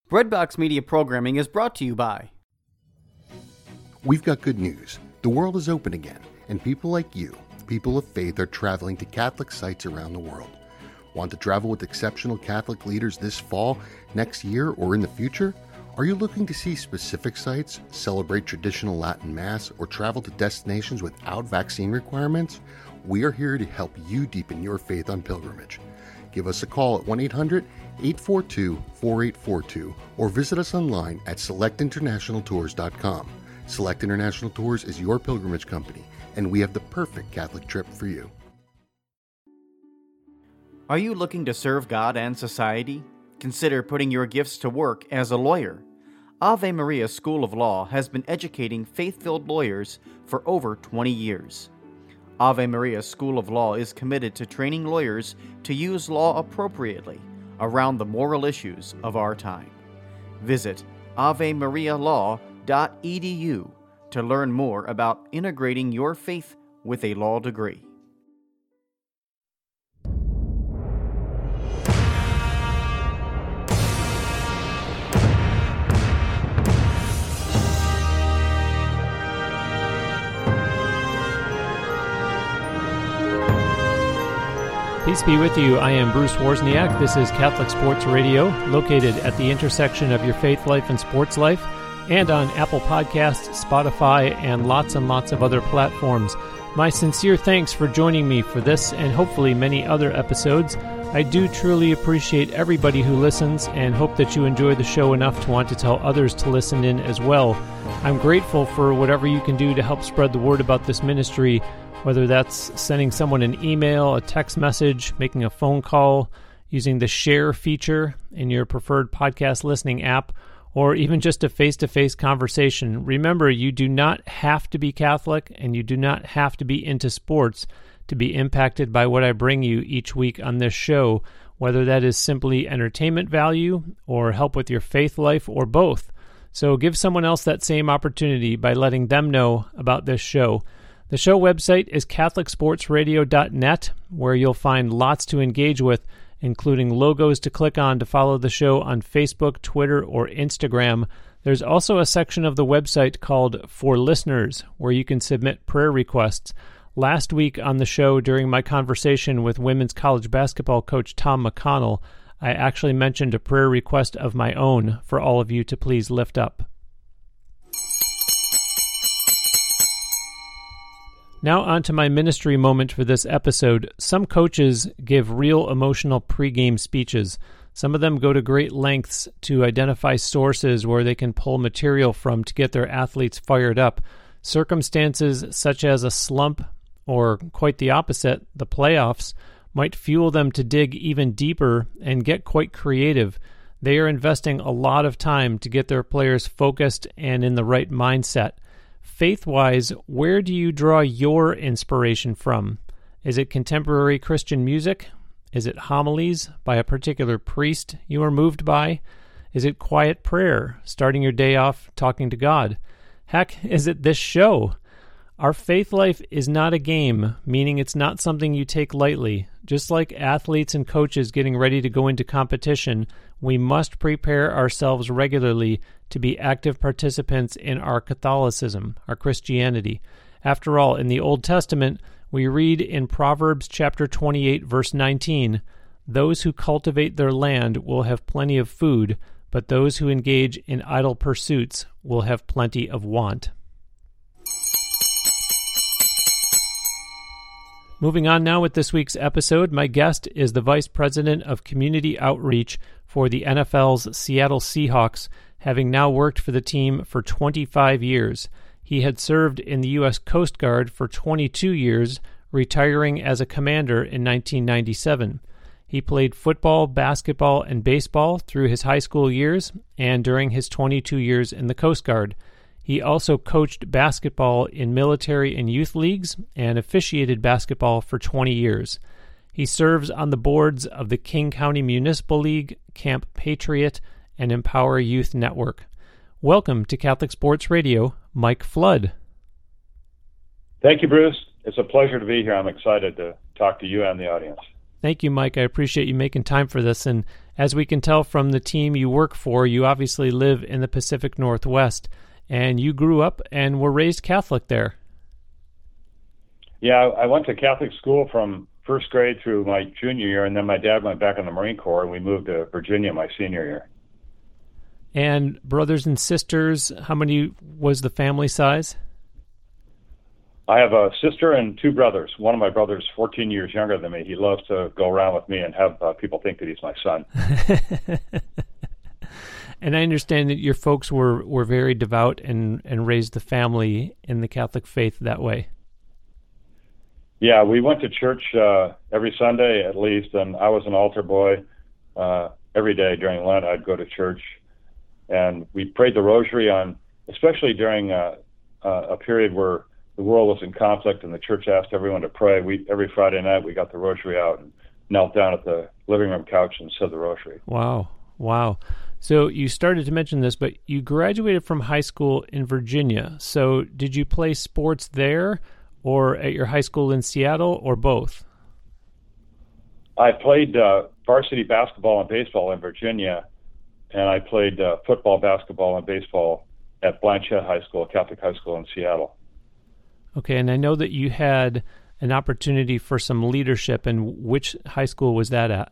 Breadbox Media Programming is brought to you by... We've got good news. The world is open again, and people like you, people of faith, are traveling to Catholic sites around the world. Want to travel with exceptional Catholic leaders this fall, next year, or in the future? Are you looking to see specific sites, celebrate traditional Latin Mass, or travel to destinations without vaccine requirements? We are here to help you deepen your faith on pilgrimage. Give us a call at 1-800-842-4842 or visit us online at selectinternationaltours.com. Select International Tours is your pilgrimage company, and we have the perfect Catholic trip for you. Are you looking to serve God and society? Consider putting your gifts to work as a lawyer. Ave Maria School of Law has been educating faith-filled lawyers for over 20 years. Ave Maria School of Law is committed to training lawyers to use law appropriately around the moral issues of our time. Visit avemarialaw.edu to learn more about integrating your faith with a law degree. Peace be with you. I am Bruce Wozniak. This is Catholic Sports Radio, located at the intersection of your faith life and sports life, and on Apple Podcasts, Spotify, and lots of other platforms. My sincere thanks for joining me for this and hopefully many other episodes. I do truly appreciate everybody who listens and hope that you enjoy the show enough to want to tell others to listen in as well. I'm grateful for whatever you can do to help spread the word about this ministry, whether that's sending someone an email, a text message, making a phone call, using the share feature in your preferred podcast listening app, or even just a face-to-face conversation. Remember, you do not have to be Catholic and you do not have to be into sports to be impacted by what I bring you each week on this show, whether that is simply entertainment value or help with your faith life or both. So give someone else that same opportunity by letting them know about this show. The show website is catholicsportsradio.net, where you'll find lots to engage with, including logos to click on to follow the show on Facebook, Twitter, or Instagram. There's also a section of the website called For Listeners, where you can submit prayer requests. Last week on the show, during my conversation with women's college basketball coach Tom McConnell, I actually mentioned a prayer request of my own for all of you to please lift up. Now on to my ministry moment for this episode. Some coaches give real emotional pregame speeches. Some of them go to great lengths to identify sources where they can pull material from to get their athletes fired up. Circumstances such as a slump, or quite the opposite, the playoffs, might fuel them to dig even deeper and get quite creative. They are investing a lot of time to get their players focused and in the right mindset. Faith-wise, where do you draw your inspiration from? Is it contemporary Christian music? Is it homilies by a particular priest you are moved by? Is it quiet prayer, starting your day off talking to God? Heck, is it this show? Our faith life is not a game, meaning it's not something you take lightly. Just like athletes and coaches getting ready to go into competition, we must prepare ourselves regularly to be active participants in our Catholicism, our Christianity. After all, in the Old Testament, we read in Proverbs chapter 28, verse 19, "Those who cultivate their land will have plenty of food, but those who engage in idle pursuits will have plenty of want." Moving on now with this week's episode, my guest is the Vice President of Community Outreach for the NFL's Seattle Seahawks, having now worked for the team for 25 years. He had served in the U.S. Coast Guard for 22 years, retiring as a commander in 1997. He played football, basketball, and baseball through his high school years and during his 22 years in the Coast Guard. He also coached basketball in military and youth leagues and officiated basketball for 20 years. He serves on the boards of the King County Municipal League, Camp Patriot, and Empower Youth Network. Welcome to Catholic Sports Radio, Mike Flood. Thank you, Bruce. It's a pleasure to be here. I'm excited to talk to you and the audience. Thank you, Mike. I appreciate you making time for this. And as we can tell from the team you work for, you obviously live in the Pacific Northwest, and you grew up and were raised Catholic there. Yeah, I went to Catholic school from first grade through my junior year, and then my dad went back in the Marine Corps, and we moved to Virginia my senior year. And brothers and sisters, how many was the family size? I have a sister and 2 brothers. One of my brothers is 14 years younger than me. He loves to go around with me and have people think that he's my son. And I understand that your folks were very devout and raised the family in the Catholic faith that way. Yeah, we went to church every Sunday at least, and I was an altar boy. Every day during Lent, I'd go to church, and we prayed the rosary especially during a period where the world was in conflict and the church asked everyone to pray. Every Friday night we got the rosary out and knelt down at the living room couch and said the rosary. Wow. So you started to mention this, but you graduated from high school in Virginia. So did you play sports there or at your high school in Seattle, or both? I played varsity basketball and baseball in Virginia, and I played football, basketball, and baseball at Blanchette High School, Catholic High School in Seattle. Okay, and I know that you had an opportunity for some leadership, and which high school was that at?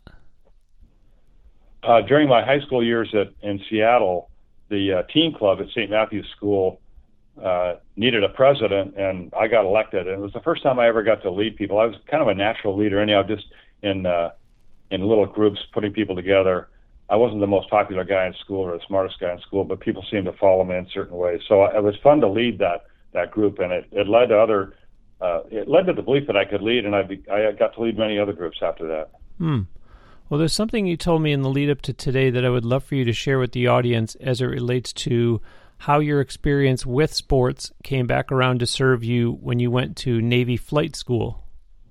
During my high school years in Seattle, the teen club at St. Matthew's School needed a president, and I got elected. And it was the first time I ever got to lead people. I was kind of a natural leader anyhow, just in little groups, putting people together. I wasn't the most popular guy in school or the smartest guy in school, but people seemed to follow me in certain ways. So it was fun to lead that group, and it led to it led to the belief that I could lead, and I got to lead many other groups after that. Well, there's something you told me in the lead up to today that I would love for you to share with the audience as it relates to how your experience with sports came back around to serve you when you went to Navy flight school.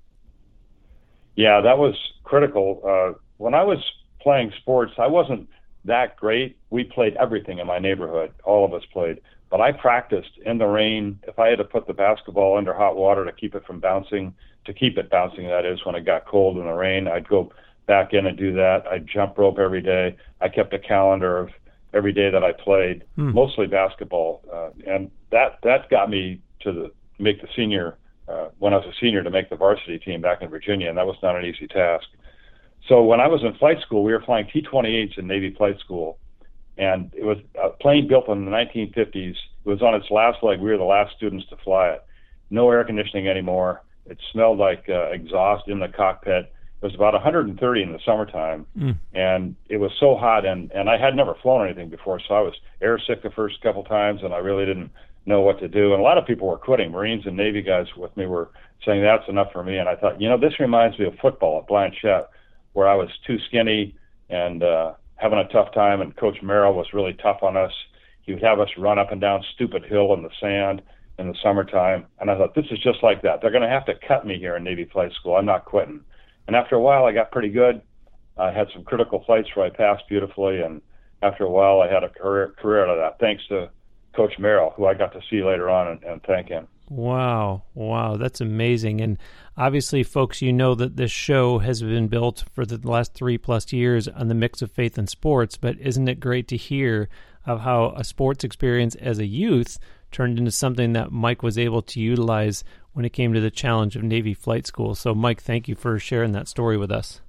Yeah, that was critical. When I was playing sports, I wasn't that great. We played everything in my neighborhood. All of us played. But I practiced in the rain. If I had to put the basketball under hot water to keep it bouncing, that is, when it got cold in the rain, I'd go back in and do that. I'd jump rope every day. I kept a calendar of every day that I played, mostly basketball. And that got me to make the senior, when I was a senior, to make the varsity team back in Virginia, and that was not an easy task. So when I was in flight school, we were flying T-28s in Navy flight school. And it was a plane built in the 1950s. It was on its last leg. We were the last students to fly it. No air conditioning anymore. It smelled like exhaust in the cockpit. It was about 130 in the summertime, and it was so hot. And I had never flown anything before, so I was air sick the first couple times, and I really didn't know what to do. And a lot of people were quitting. Marines and Navy guys with me were saying, that's enough for me. And I thought, this reminds me of football at Blanchette, where I was too skinny and having a tough time, and Coach Merrill was really tough on us. He would have us run up and down stupid hill in the sand in the summertime, and I thought, this is just like that. They're going to have to cut me here in Navy flight school. I'm not quitting. And after a while, I got pretty good. I had some critical flights where I passed beautifully, and after a while, I had a career out of that, thanks to Coach Merrill, who I got to see later on and thank him. Wow, that's amazing. And obviously, folks, you know that this show has been built for the last 3+ years on the mix of faith and sports, but isn't it great to hear of how a sports experience as a youth turned into something that Mike was able to utilize when it came to the challenge of Navy flight school. So, Mike, thank you for sharing that story with us.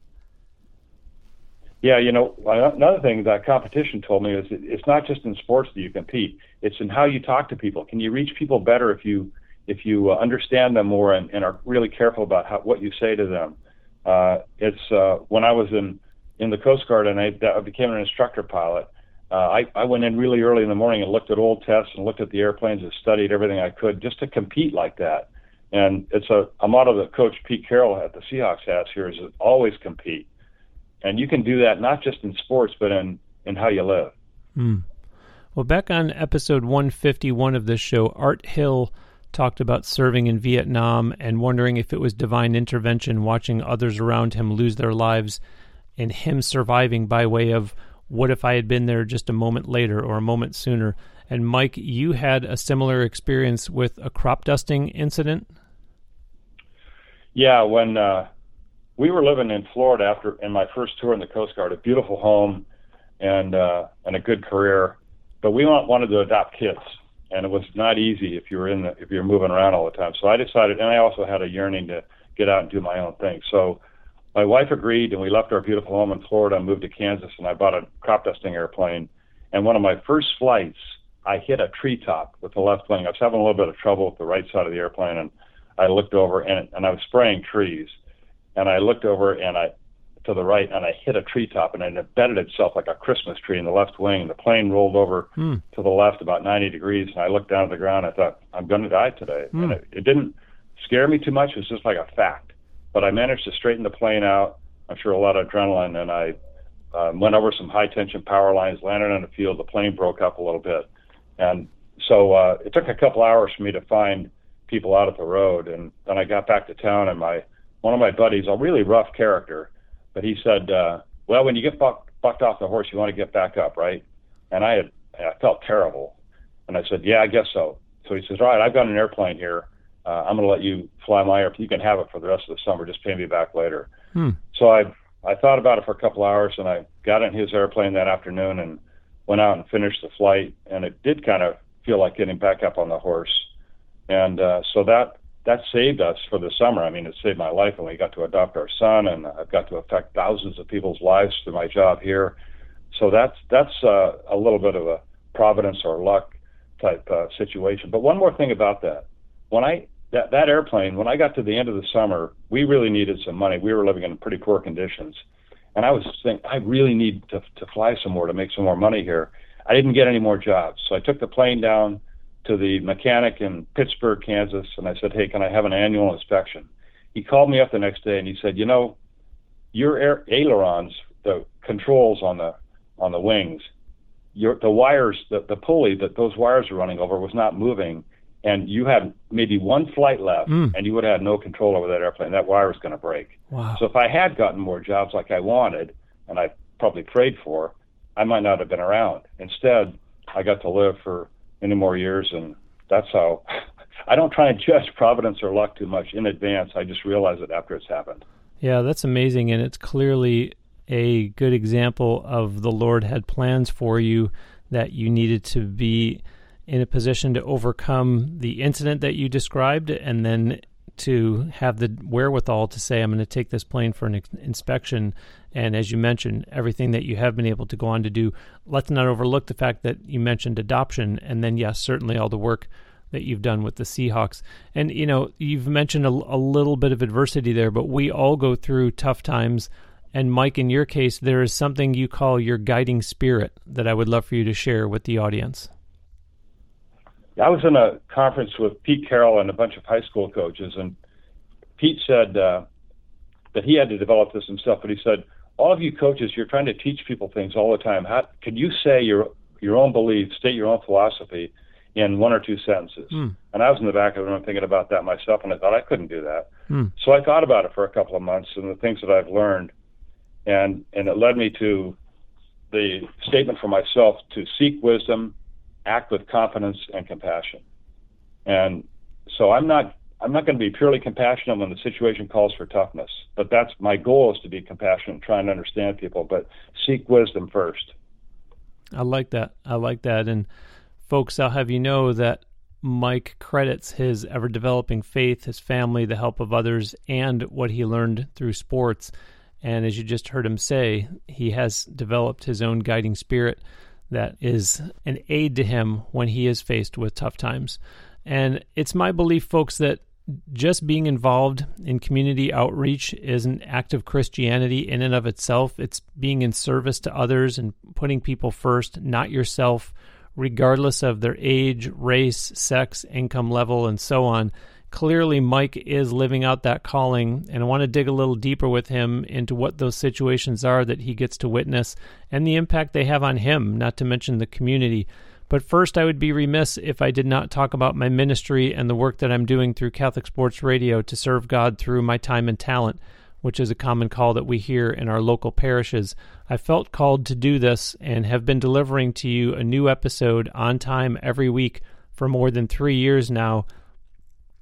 Yeah, another thing that competition told me is it's not just in sports that you compete. It's in how you talk to people. Can you reach people better if you understand them more and are really careful about what you say to them? It's when I was in the Coast Guard and I became an instructor pilot, I went in really early in the morning and looked at old tests and looked at the airplanes and studied everything I could just to compete like that. And it's a motto that Coach Pete Carroll at the Seahawks has here, is always compete. And you can do that not just in sports, but in how you live. Well, back on episode 151 of this show, Art Hill talked about serving in Vietnam and wondering if it was divine intervention watching others around him lose their lives and him surviving by way of, what if I had been there just a moment later or a moment sooner? And Mike, you had a similar experience with a crop dusting incident? Yeah, when we were living in Florida in my first tour in the Coast Guard, a beautiful home and a good career, but we wanted to adopt kids, and it was not easy if you're moving around all the time. So I decided, and I also had a yearning to get out and do my own thing. So my wife agreed, and we left our beautiful home in Florida and moved to Kansas, and I bought a crop dusting airplane. And one of my first flights, I hit a treetop with the left wing. I was having a little bit of trouble with the right side of the airplane, and I looked over, and I was spraying trees. And I looked over to the right, and I hit a treetop, and it embedded itself like a Christmas tree in the left wing. The plane rolled over to the left about 90 degrees, and I looked down at the ground. I thought, I'm going to die today. And it didn't scare me too much. It was just like a fact. But I managed to straighten the plane out. I'm sure a lot of adrenaline, and I went over some high-tension power lines, landed on the field. The plane broke up a little bit. And so it took a couple hours for me to find people out at the road. And then I got back to town, and one of my buddies, a really rough character, but he said, well, when you get bucked off the horse, you want to get back up, right? And I felt terrible. And I said, yeah, I guess so. So he says, all right, I've got an airplane here. I'm going to let you fly my airplane. You can have it for the rest of the summer. Just pay me back later. So I thought about it for a couple hours, and I got in his airplane that afternoon and went out and finished the flight. And it did kind of feel like getting back up on the horse. And so that saved us for the summer. I mean, it saved my life, and we got to adopt our son, and I've got to affect thousands of people's lives through my job here. So that's a little bit of a providence or luck type situation. But one more thing about that. That airplane, when I got to the end of the summer, we really needed some money. We were living in pretty poor conditions. And I was thinking, I really need to fly some more to make some more money here. I didn't get any more jobs. So I took the plane down to the mechanic in Pittsburgh, Kansas, and I said, hey, can I have an annual inspection? He called me up the next day, and he said, your ailerons, the controls on the wings, the wires, the pulley that those wires are running over was not moving, and you had maybe one flight left, and you would have had no control over that airplane. That wire was going to break. Wow. So if I had gotten more jobs like I wanted, and I probably prayed for, I might not have been around. Instead, I got to live for many more years, and that's how I don't try and judge providence or luck too much in advance. I just realize it after it's happened. Yeah, that's amazing, and it's clearly a good example of the Lord had plans for you, that you needed to be in a position to overcome the incident that you described, and then to have the wherewithal to say, I'm going to take this plane for an inspection. And as you mentioned, everything that you have been able to go on to do. Let's not overlook the fact that you mentioned adoption, and then, yes, certainly all the work that you've done with the Seahawks. And, you've mentioned a little bit of adversity there, but we all go through tough times. And Mike, in your case, there is something you call your guiding spirit that I would love for you to share with the audience. I was in a conference with Pete Carroll and a bunch of high school coaches, and Pete said that he had to develop this himself, but he said, all of you coaches, you're trying to teach people things all the time. How could you say your own beliefs, state your own philosophy in one or two sentences? And I was in the back of the room thinking about that myself, and I thought I couldn't do that. So I thought about it for a couple of months and the things that I've learned, and it led me to the statement for myself to seek wisdom, act with confidence and compassion. And so I'm not going to be purely compassionate when the situation calls for toughness, but that's my goal, is to be compassionate, trying to understand people, but seek wisdom first. I like that. And folks, I'll have you know that Mike credits his ever-developing faith, his family, the help of others, and what he learned through sports. And as you just heard him say, he has developed his own guiding spirit that is an aid to him when he is faced with tough times. And it's my belief, folks, that just being involved in community outreach is an act of Christianity in and of itself. It's being in service to others and putting people first, not yourself, regardless of their age, race, sex, income level, and so on. Clearly, Mike is living out that calling, and I want to dig a little deeper with him into what those situations are that he gets to witness and the impact they have on him, not to mention the community. But first, I would be remiss if I did not talk about my ministry and the work that I'm doing through Catholic Sports Radio to serve God through my time and talent, which is a common call that we hear in our local parishes. I felt called to do this and have been delivering to you a new episode on time every week for more than 3 years now.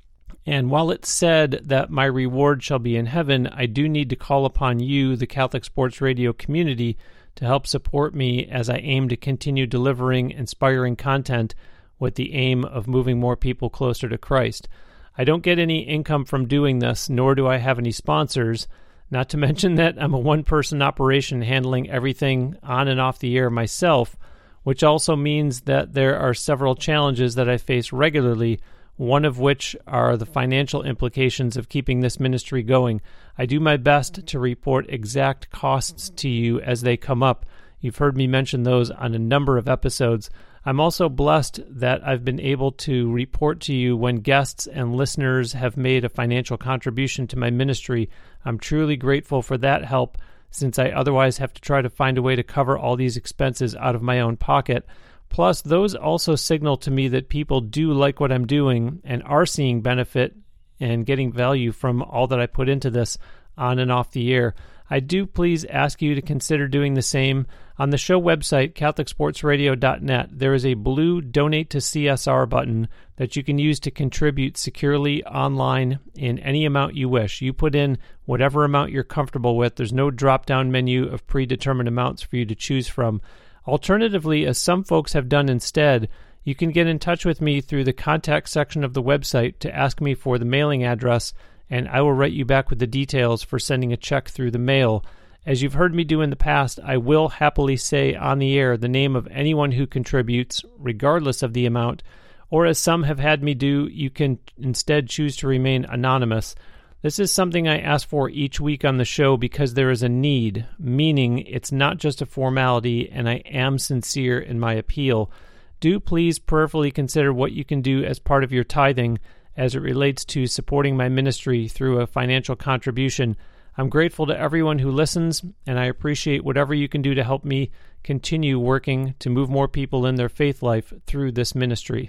And while it's said that my reward shall be in heaven, I do need to call upon you, the Catholic Sports Radio community, to help support me as I aim to continue delivering inspiring content with the aim of moving more people closer to Christ. I don't get any income from doing this, nor do I have any sponsors, not to mention that I'm a one-person operation handling everything on and off the air myself, which also means that there are several challenges that I face regularly, one of which are the financial implications of keeping this ministry going. I do my best to report exact costs to you as they come up. You've heard me mention those on a number of episodes. I'm also blessed that I've been able to report to you when guests and listeners have made a financial contribution to my ministry. I'm truly grateful for that help, since I otherwise have to try to find a way to cover all these expenses out of my own pocket. Plus, those also signal to me that people do like what I'm doing and are seeing benefit and getting value from all that I put into this on and off the air. I do please ask you to consider doing the same. On the show website, CatholicSportsRadio.net, there is a blue Donate to CSR button that you can use to contribute securely online in any amount you wish. You put in whatever amount you're comfortable with. There's no drop-down menu of predetermined amounts for you to choose from. Alternatively, as some folks have done instead, you can get in touch with me through the contact section of the website to ask me for the mailing address, and I will write you back with the details for sending a check through the mail. As you've heard me do in the past, I will happily say on the air the name of anyone who contributes, regardless of the amount, or as some have had me do, you can instead choose to remain anonymous. This is something I ask for each week on the show because there is a need, meaning it's not just a formality, and I am sincere in my appeal. Do please prayerfully consider what you can do as part of your tithing as it relates to supporting my ministry through a financial contribution. I'm grateful to everyone who listens, and I appreciate whatever you can do to help me continue working to move more people in their faith life through this ministry.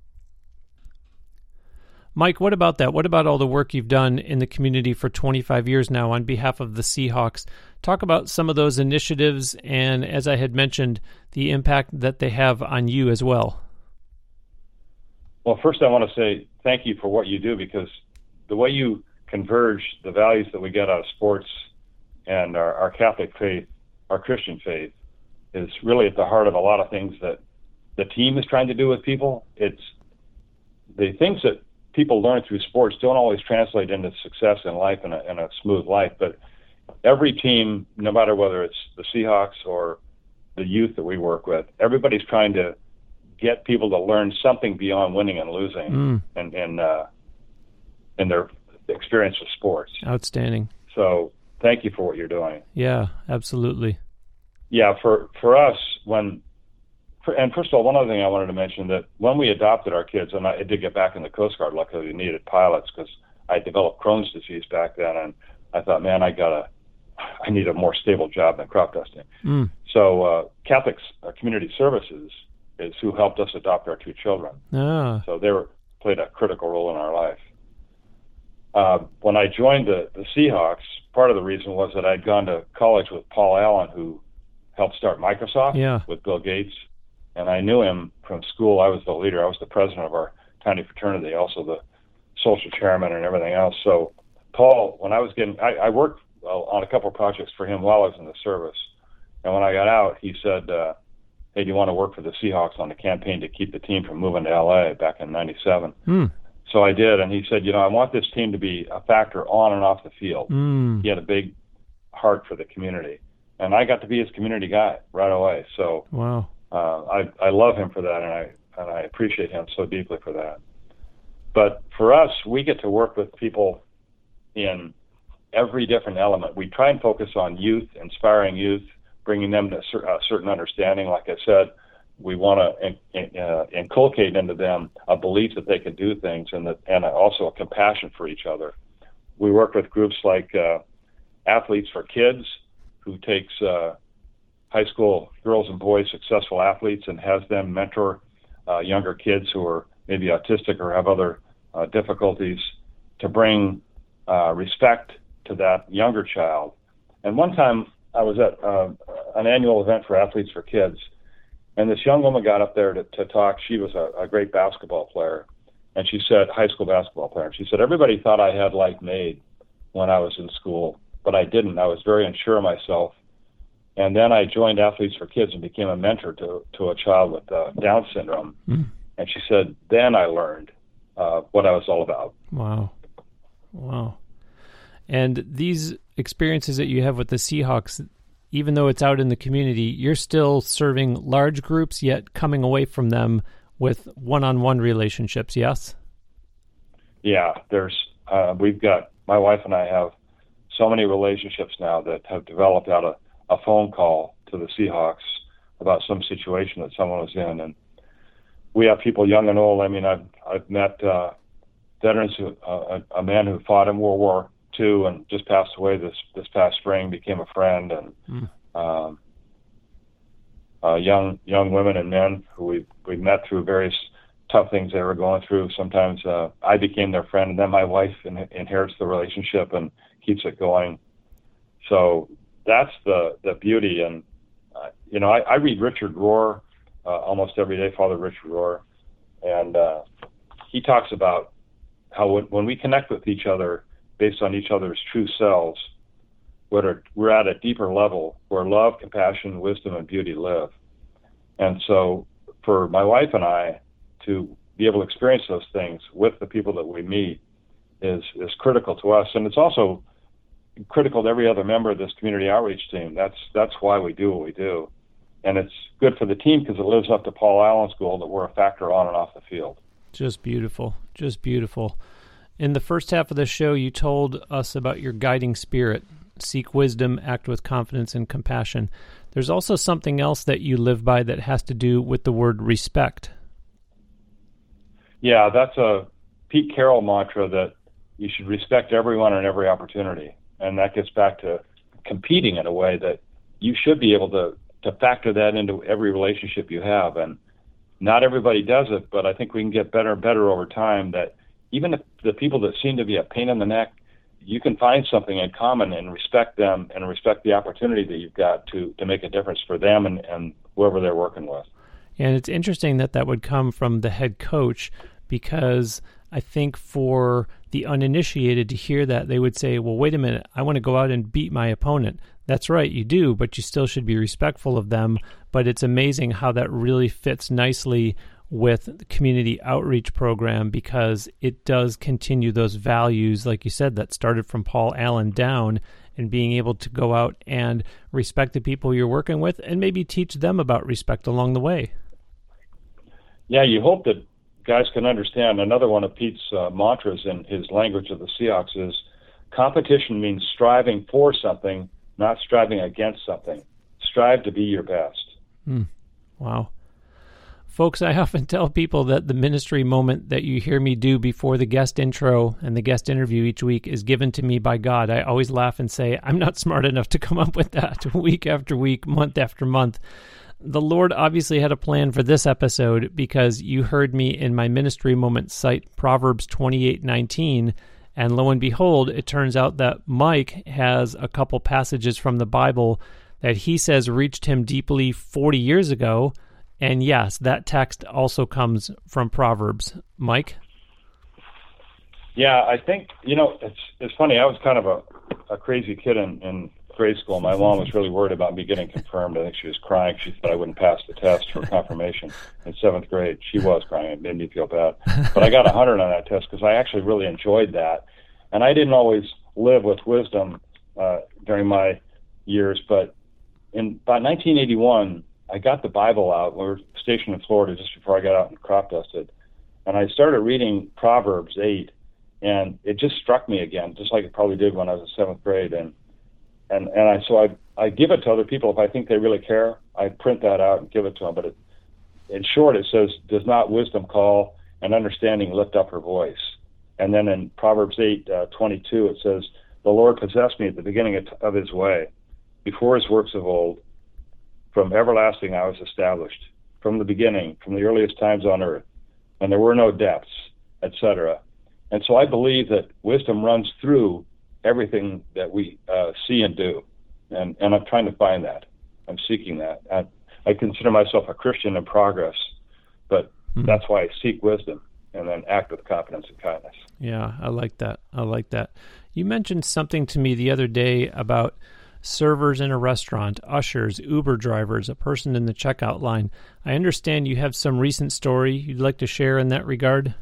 Mike, what about that? What about all the work you've done in the community for 25 years now on behalf of the Seahawks? Talk about some of those initiatives and, as I had mentioned, the impact that they have on you as well. Well, first I want to say thank you for what you do, because the way you converge the values that we get out of sports and our Catholic faith, our Christian faith, is really at the heart of a lot of things that the team is trying to do with people. It's the things that people learn through sports don't always translate into success in life and a smooth life, but every team, no matter whether it's the Seahawks or the youth that we work with, everybody's trying to get people to learn something beyond winning and losing in their experience with sports. Outstanding. So thank you for what you're doing. Yeah, absolutely. Yeah, for us, and first of all, one other thing I wanted to mention, that when we adopted our kids, and I did get back in the Coast Guard, luckily we needed pilots because I developed Crohn's disease back then, and I thought, man, I need a more stable job than crop dusting. So Catholic Community Services is who helped us adopt our two children. So they played a critical role in our life. When I joined the Seahawks, part of the reason was that I'd gone to college with Paul Allen, who helped start Microsoft with Bill Gates. And I knew him from school. I was the leader. I was the president of our tiny fraternity, also the social chairman and everything else. So Paul, when I worked on a couple of projects for him while I was in the service. And when I got out, he said, hey, do you want to work for the Seahawks on the campaign to keep the team from moving to L.A. back in 97? So I did. And he said, I want this team to be a factor on and off the field. He had a big heart for the community. And I got to be his community guy right away. So wow. I love him for that, and I appreciate him so deeply for that. But for us, we get to work with people in every different element. We try and focus on youth, inspiring youth, bringing them to a certain understanding. Like I said, we want to inculcate into them a belief that they can do things, and also a compassion for each other. We work with groups like Athletes for Kids, who takes high school girls and boys, successful athletes, and has them mentor younger kids who are maybe autistic or have other difficulties, to bring respect to that younger child. And one time I was at an annual event for Athletes for Kids, and this young woman got up there to talk. She was a great basketball player, And she said, high school basketball player. She said, everybody thought I had life made when I was in school, but I didn't. I was very unsure of myself. And then I joined Athletes for Kids and became a mentor to a child with Down syndrome. Mm. And she said, then I learned what I was all about. Wow. And these experiences that you have with the Seahawks, even though it's out in the community, you're still serving large groups, yet coming away from them with one-on-one relationships, yes? Yeah, we've got, my wife and I have so many relationships now that have developed out of a phone call to the Seahawks about some situation that someone was in. And we have people young and old. I mean, I've met veterans, a man who fought in World War II and just passed away this past spring, became a friend, and young women and men who we met through various tough things they were going through. Sometimes I became their friend, and then my wife inherits the relationship and keeps it going. So that's the beauty. And I read Richard Rohr almost every day, Father Richard Rohr, and he talks about how when we connect with each other based on each other's true selves, we're at a deeper level where love, compassion, wisdom, and beauty live. And so for my wife and I to be able to experience those things with the people that we meet is critical to us. And it's also critical to every other member of this community outreach team. That's why we do what we do. And it's good for the team because it lives up to Paul Allen's goal that we're a factor on and off the field. Just beautiful. Just beautiful. In the first half of the show, you told us about your guiding spirit. Seek wisdom, act with confidence and compassion. There's also something else that you live by that has to do with the word respect. Yeah, that's a Pete Carroll mantra that you should respect everyone and every opportunity. And that gets back to competing in a way that you should be able to factor that into every relationship you have. And not everybody does it, but I think we can get better and better over time, that even if the people that seem to be a pain in the neck, you can find something in common and respect them and respect the opportunity that you've got to make a difference for them and whoever they're working with. And it's interesting that would come from the head coach, because I think for the uninitiated to hear that, they would say, well, wait a minute, I want to go out and beat my opponent. That's right, you do, but you still should be respectful of them. But it's amazing how that really fits nicely with the community outreach program, because it does continue those values, like you said, that started from Paul Allen down, and being able to go out and respect the people you're working with and maybe teach them about respect along the way. Yeah, you hope that guys can understand. Another one of Pete's mantras in his language of the Seahawks is competition means striving for something, not striving against something. Strive to be your best. Wow. Folks, I often tell people that the ministry moment that you hear me do before the guest intro and the guest interview each week is given to me by God. I always laugh and say, I'm not smart enough to come up with that week after week, month after month. The Lord obviously had a plan for this episode, because you heard me in my ministry moment cite Proverbs 28:19, and lo and behold, it turns out that Mike has a couple passages from the Bible that he says reached him deeply 40 years ago. And yes, that text also comes from Proverbs. Mike? Yeah, I think, it's funny. I was kind of a crazy kid in grade school. My mom was really worried about me getting confirmed. I think she was crying. She thought I wouldn't pass the test for confirmation in 7th grade. She was crying. It made me feel bad. But I got 100 on that test because I actually really enjoyed that. And I didn't always live with wisdom during my years. But in about 1981, I got the Bible out. We were stationed in Florida just before I got out and crop dusted. And I started reading Proverbs 8, and it just struck me again, just like it probably did when I was in 7th grade. And I give it to other people if I think they really care. I print that out and give it to them. But in short, it says, does not wisdom call and understanding lift up her voice? And then in Proverbs 8:22, it says, the Lord possessed me at the beginning of his way, before his works of old. From everlasting I was established, from the beginning, from the earliest times on earth, when there were no depths, etc. And so I believe that wisdom runs through everything that we see and do. And I'm trying to find that. I'm seeking that. I consider myself a Christian in progress, but that's why I seek wisdom. and then act with confidence and kindness. Yeah, I like that. I like that. You mentioned something to me the other day about servers in a restaurant, ushers, Uber drivers, a person in the checkout line. I understand you have some recent story you'd like to share in that regard?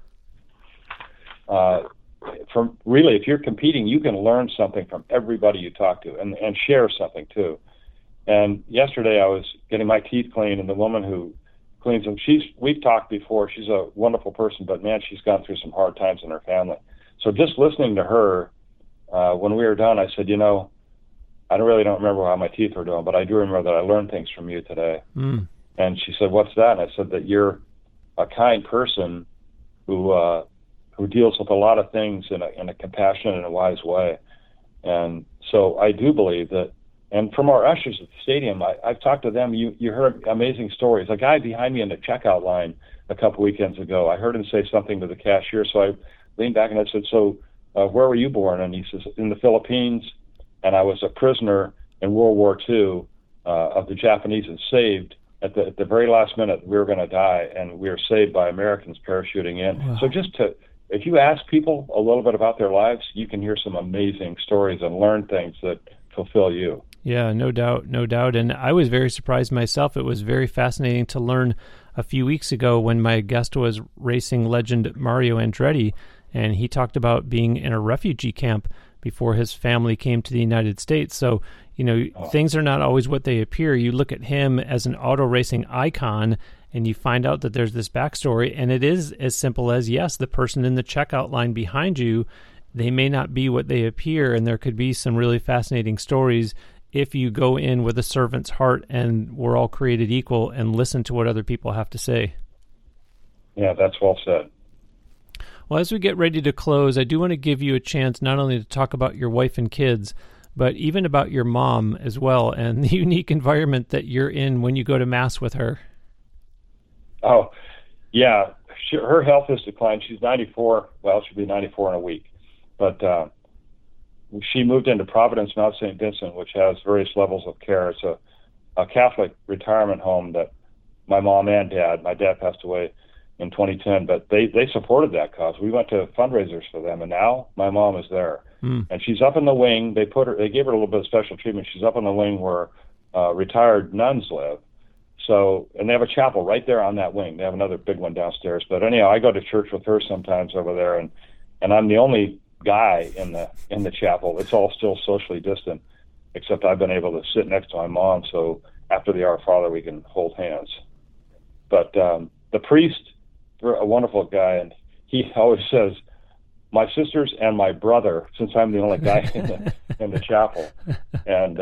Really, if you're competing, you can learn something from everybody you talk to and share something too. And yesterday I was getting my teeth cleaned, and the woman who cleans them, we've talked before. She's a wonderful person, but man, she's gone through some hard times in her family. So just listening to her, when we were done, I said, I really don't remember how my teeth were doing, but I do remember that I learned things from you today. Mm. And she said, what's that? And I said that you're a kind person who deals with a lot of things in a compassionate and a wise way. And so I do believe that. And from our ushers at the stadium, I've talked to them. You heard amazing stories. A guy behind me in the checkout line a couple weekends ago, I heard him say something to the cashier. So I leaned back and I said, so where were you born? And he says, in the Philippines, and I was a prisoner in World War II of the Japanese and saved at the very last minute. We were going to die, and we were saved by Americans parachuting in. Wow. So if you ask people a little bit about their lives, you can hear some amazing stories and learn things that fulfill you. Yeah, no doubt, no doubt. And I was very surprised myself. It was very fascinating to learn a few weeks ago when my guest was racing legend Mario Andretti, and he talked about being in a refugee camp before his family came to the United States. So, things are not always what they appear. You look at him as an auto racing icon, and you find out that there's this backstory, and it is as simple as, yes, the person in the checkout line behind you, they may not be what they appear, and there could be some really fascinating stories if you go in with a servant's heart and we're all created equal and listen to what other people have to say. Yeah, that's well said. Well, as we get ready to close, I do want to give you a chance not only to talk about your wife and kids, but even about your mom as well and the unique environment that you're in when you go to Mass with her. Oh, yeah. Her health has declined. She's 94. Well, she'll be 94 in a week. But she moved into Providence, Mount St. Vincent, which has various levels of care. It's a Catholic retirement home that my mom and dad, my dad passed away in 2010, but they supported that cause. We went to fundraisers for them, and now my mom is there. Mm. And she's up in the wing. They gave her a little bit of special treatment. She's up in the wing where retired nuns live. So, and they have a chapel right there on that wing. They have another big one downstairs. But anyhow, I go to church with her sometimes over there, and I'm the only guy in the chapel. It's all still socially distant, except I've been able to sit next to my mom. So after the Our Father, we can hold hands. But the priest, a wonderful guy, and he always says, "My sisters and my brother," since I'm the only guy in the chapel, and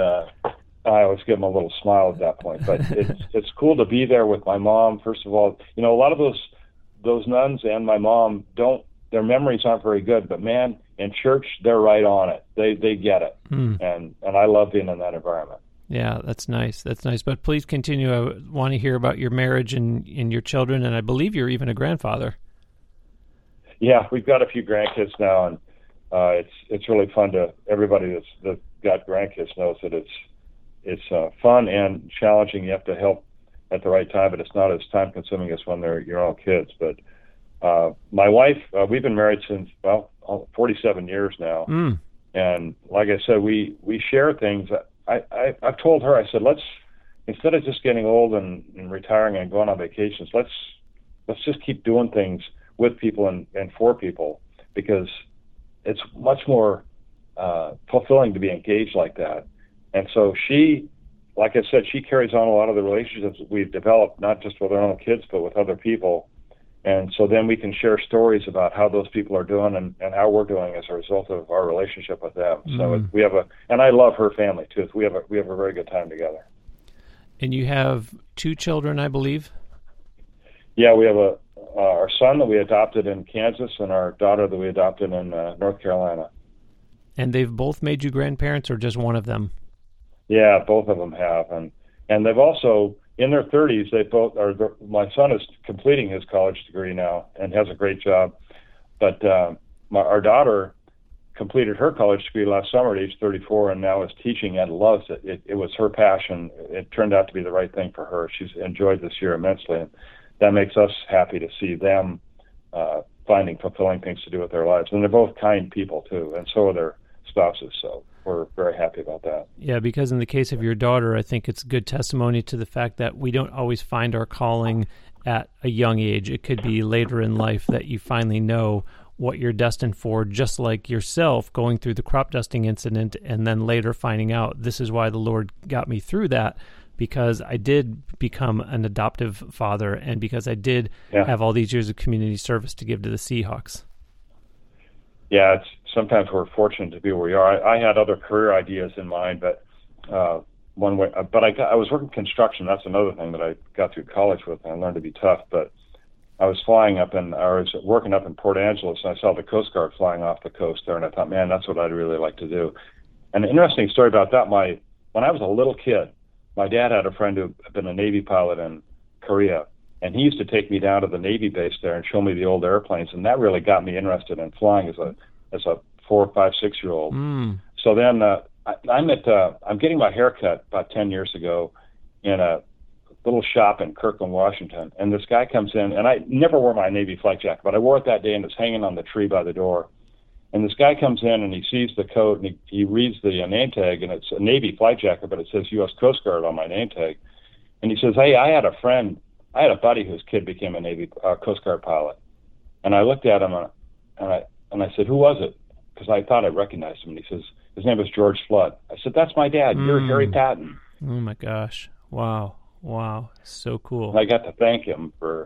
I always give him a little smile at that point. But it's cool to be there with my mom. First of all, a lot of those nuns and my mom their memories aren't very good, but man, in church they're right on it. They get it, and I love being in that environment. Yeah, that's nice. That's nice. But please continue. I want to hear about your marriage and your children, and I believe you're even a grandfather. Yeah, we've got a few grandkids now, and it's really fun to everybody that's got grandkids knows that it's fun and challenging. You have to help at the right time, but it's not as time consuming as when they're your own kids. But my wife, we've been married since 47 years now, and like I said, we share things. I've told her, I said, let's, instead of just getting old and retiring and going on vacations, let's just keep doing things with people and for people, because it's much more fulfilling to be engaged like that. And so she, like I said, she carries on a lot of the relationships we've developed, not just with our own kids, but with other people. And so then we can share stories about how those people are doing and how we're doing as a result of our relationship with them. So we have and I love her family too. We have a very good time together. And you have 2 children, I believe? Yeah, we have our son that we adopted in Kansas and our daughter that we adopted in North Carolina. And they've both made you grandparents, or just one of them? Yeah, both of them have. And they've also, in their 30s, they both are. My son is completing his college degree now and has a great job. But our daughter completed her college degree last summer at age 34 and now is teaching and loves it. It was her passion. It turned out to be the right thing for her. She's enjoyed this year immensely. And that makes us happy to see them finding fulfilling things to do with their lives. And they're both kind people, too, and so are their spouses. So we're very happy about that. Yeah, because in the case of your daughter, I think it's good testimony to the fact that we don't always find our calling at a young age. It could be later in life that you finally know what you're destined for, just like yourself going through the crop dusting incident and then later finding out this is why the Lord got me through that, because I did become an adoptive father and because I did have all these years of community service to give to the Seahawks. Yeah, sometimes we're fortunate to be where we are. I had other career ideas in mind, but I was working construction. That's another thing that I got through college with, and I learned to be tough. But I was working up in Port Angeles, and I saw the Coast Guard flying off the coast there, and I thought, man, that's what I'd really like to do. And an interesting story about that, when I was a little kid, my dad had a friend who had been a Navy pilot in Korea, and he used to take me down to the Navy base there and show me the old airplanes, and that really got me interested in flying as a 4, 5, 6-year-old. So then I'm getting my hair cut about 10 years ago in a little shop in Kirkland, Washington, and this guy comes in, and I never wore my Navy flight jacket, but I wore it that day, and it's hanging on the tree by the door. And this guy comes in, and he sees the coat, and he reads the name tag, and it's a Navy flight jacket, but it says U.S. Coast Guard on my name tag. And he says, hey, I had a buddy whose kid became a Navy Coast Guard pilot. And I looked at him, and I said, who was it? Because I thought I recognized him. And he says, his name was George Flood. I said, that's my dad. You're Harry Patton. Oh, my gosh. Wow. So cool. And I got to thank him for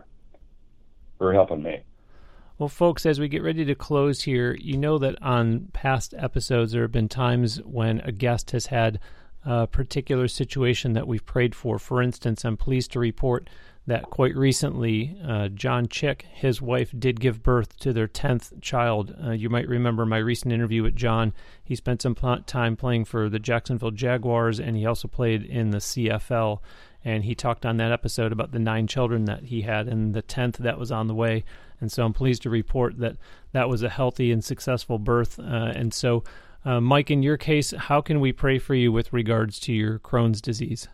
helping me. Well, folks, as we get ready to close here, you know that on past episodes there have been times when a guest has had a particular situation that we've prayed for. For instance, I'm pleased to report that quite recently, John Chick, his wife, did give birth to their 10th child. You might remember my recent interview with John. He spent some time playing for the Jacksonville Jaguars, and he also played in the CFL. And he talked on that episode about the 9 children that he had and the 10th that was on the way. And so I'm pleased to report that that was a healthy and successful birth. And so, Mike, in your case, how can we pray for you with regards to your Crohn's disease?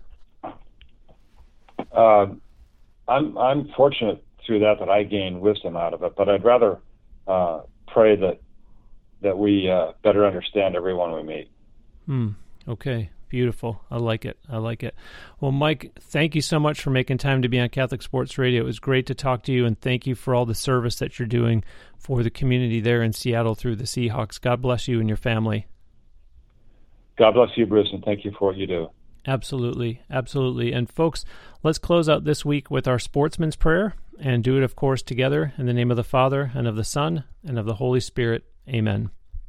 I'm fortunate through that I gained wisdom out of it, but I'd rather pray that we better understand everyone we meet. Okay. Beautiful. I like it. Well, Mike, thank you so much for making time to be on Catholic Sports Radio. It was great to talk to you, and thank you for all the service that you're doing for the community there in Seattle through the Seahawks. God bless you and your family. God bless you, Bruce, and thank you for what you do. Absolutely. And folks, let's close out this week with our sportsman's prayer and do it, of course, together in the name of the Father and of the Son and of the Holy Spirit. Amen.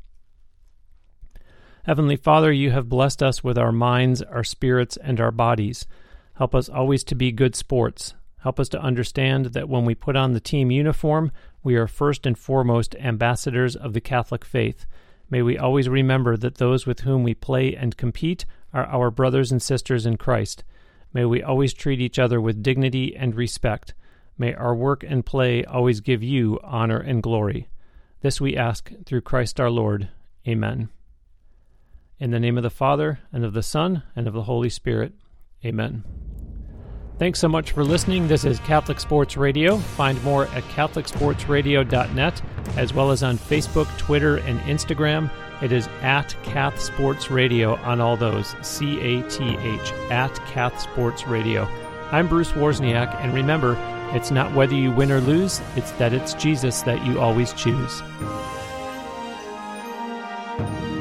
Heavenly Father, you have blessed us with our minds, our spirits, and our bodies. Help us always to be good sports. Help us to understand that when we put on the team uniform, we are first and foremost ambassadors of the Catholic faith. May we always remember that those with whom we play and compete are our brothers and sisters in Christ. May we always treat each other with dignity and respect. May our work and play always give you honor and glory. This we ask through Christ our Lord. Amen. In the name of the Father, and of the Son, and of the Holy Spirit. Amen. Thanks so much for listening. This is Catholic Sports Radio. Find more at CatholicSportsRadio.net, as well as on Facebook, Twitter, and Instagram. It is at Cath Sports Radio on all those, C-A-T-H, at Cath Sports Radio. I'm Bruce Wozniak, and remember, it's not whether you win or lose, it's that it's Jesus that you always choose.